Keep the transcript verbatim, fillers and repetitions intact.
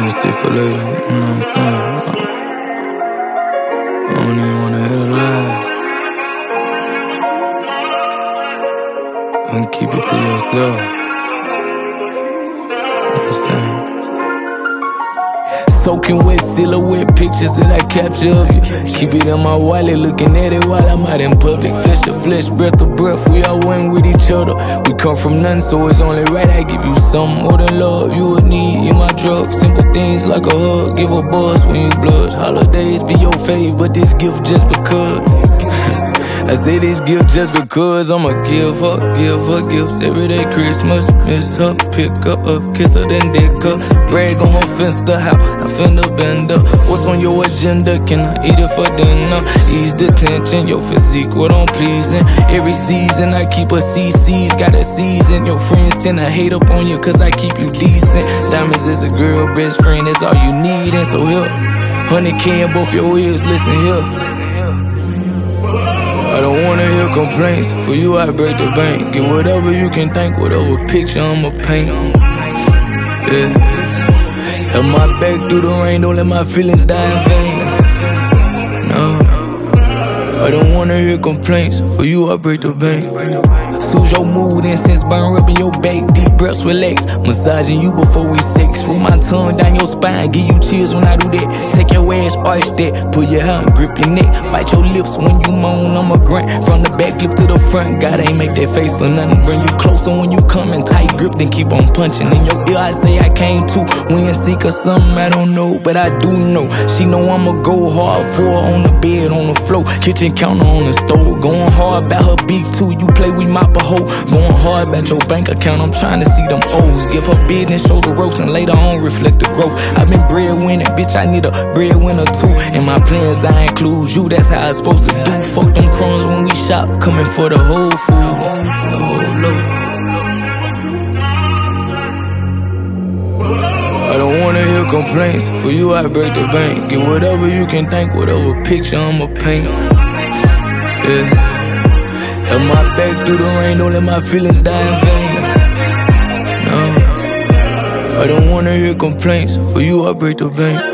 this shit for later, you know what I'm saying? I don't even wanna hear the lies. And keep it to yourself. You know what I'm saying? Soaking wet silhouette pictures that I capture of you. Keep it in my wallet, looking at it while I'm out in public. Flesh to flesh, breath to breath, we all one with each other. We come from nothing, so it's only right I give you something more than love you would need in my drug. Simple things like a hug, give a buzz when you blush. Holidays be your fave, but this gift just because. I say this gift just because I'ma give her, give her gifts every day. Christmas, miss her, pick her up, kiss her, then dick her. Brag on her finster, how I finna bend up. What's on your agenda? Can I eat it for dinner? Ease the tension, your physique, what I'm pleasing. Every season I keep a C C's, got a season. Your friends tend to hate up on you cause I keep you decent. Diamonds is a girl best friend, that's all you need. And so here, honey K in both your ears, listen here. I don't wanna hear complaints. For you, I break the bank. Get whatever you can think, whatever picture I'ma paint. Yeah. Have my back through the rain, don't let my feelings die in vain. No, I don't wanna hear complaints. For you, I break the bank. Soothe your mood, incense burn, rubbing your back, deep breaths relax. Massaging you before we sex. Roll my tongue down your spine, give you chills when I do that. Take your ass, arch that, pull your hand, grip your neck. Bite your lips when you moan, I'm a grunt. From the back, flip to the front, God ain't make that face for nothing. Bring you closer when you come in tight grip, then keep on punching. In your ear, I say I came to win, seek or something, I don't know, but I do know. She know I'ma go hard for her on the bed, on the floor. Kitchen counter on the stove, going hard about her beef too. You play, we mop a hoe. Going hard about your bank account, I'm trying to see them O's. Give her business, show the ropes, and later on reflect the growth. I've been breadwinning, bitch, I need a breadwinner too. In my plans, I include you, that's how it's supposed to do. Fuck them crumbs when we shop, coming for the whole food, the whole load. I don't wanna hear complaints. For you, I break the bank. Get whatever you can think, whatever picture I'ma paint. Yeah. Have my back through the rain, don't let my feelings die in vain. No, I don't wanna hear complaints. For you, I break the bank.